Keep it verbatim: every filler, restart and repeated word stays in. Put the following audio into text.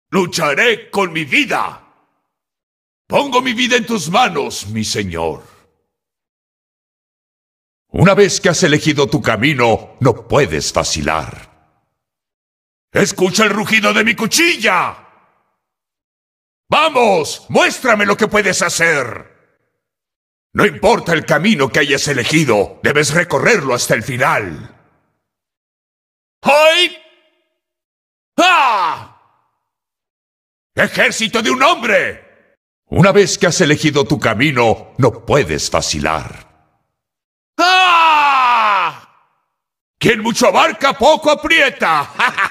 Lucharé con mi vida. Pongo mi vida en tus manos, mi señor. Una vez que has elegido tu camino, no puedes vacilar. ¡Escucha el rugido de mi cuchilla! ¡Vamos! ¡Muéstrame lo que puedes hacer! No importa el camino que hayas elegido, debes recorrerlo hasta el final. ¡Ay! ¡Ah! ¡Ejército de un hombre! Una vez que has elegido tu camino, no puedes vacilar. ¡Ah! Quien mucho abarca, poco aprieta.